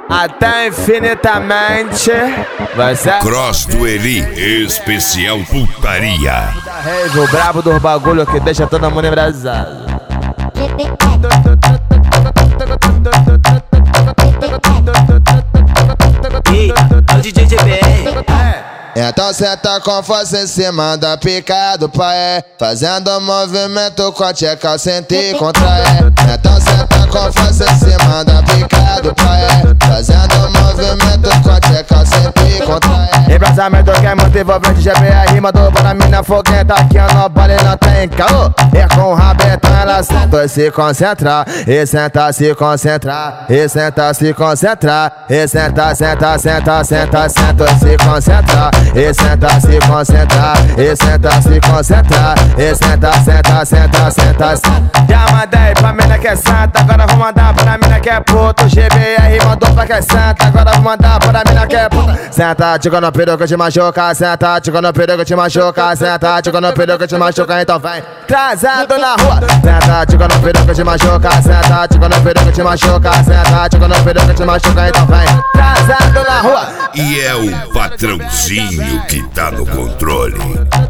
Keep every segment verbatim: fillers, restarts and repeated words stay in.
até infinitamente. Vai ser Cross do Eli, especial putaria. o brabo dos bagulho que deixa todo mundo embrasado. E o D J G B R. Então senta com força em cima da pica do pai, fazendo movimento com a tcheca sem te contrair. Então senta com força em cima da pica do pai, fazendo movimento com a tcheca sem te contrair. Embrasamento que é muito envolvente, G B R mandou para mina foguenta. Aqui no baile não tem caô, é com o rabetão ela senta e se concentra, e senta, se concentra, e senta, se concentra, e senta, senta, senta, senta, senta, se concentra. E senta, se concentra, e senta, se concentra, e senta, senta, senta, senta, senta. Já mandei pra mina que é santa, agora vou mandar pra mina que é puto. G B R mandou pra que é santa, agora vou mandar pra mina que é puta. Senta, tico no peru que te machuca, senta, tico no peru que te machuca, senta, tico no peru que te machuca, então vem. Trazado na rua, senta, tico no peru que te machuca, senta, tico no peru que te machuca, senta, tico no peru que te machuca, então vem. Trazado na rua. E é o patrãozinho que tá no controle.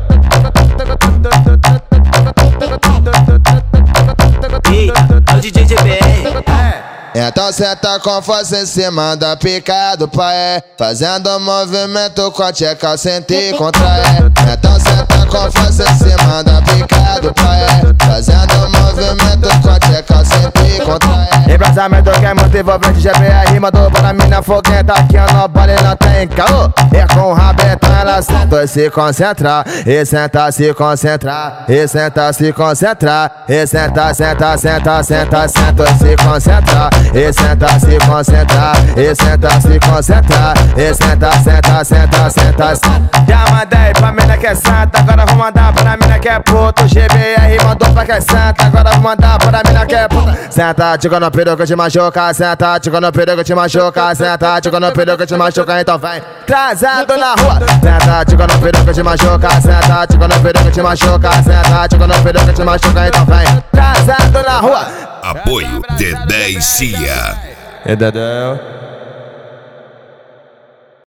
E o D J G B R. Então senta com força em cima da pica do pai, fazendo movimento com a tcheca sem te contrair. Então senta com força em cima da pica do pai, fazendo movimento com a tcheca sem te contrair. Embrasamento que é muito envolvente, G B R mandou para mina foguenta. Aqui no baile não tem caô, é com o rabetão ela senta e se concentra, e senta, se concentra, e senta, se concentra, e senta, senta, senta, senta, senta, se concentra. E senta, se concentra, e senta, se concentra, e senta, senta, senta, senta, senta. Já mandei pra mina que é santa, agora vou mandar pra mina que é puto. G B R mandou pra que é santa, agora vou mandar pra mina que é puta. Senta, tico no peru que te machuca, senta, tico no peru que te machuca, senta, tico no peru que te machuca, então vem. Trazado na rua, senta, tico no peru que te machuca, senta, tico no peru que te machuca, senta, tico no peru que te machuca, então vem. Trazado na rua. Apoio D dez Cia. E Dedéu.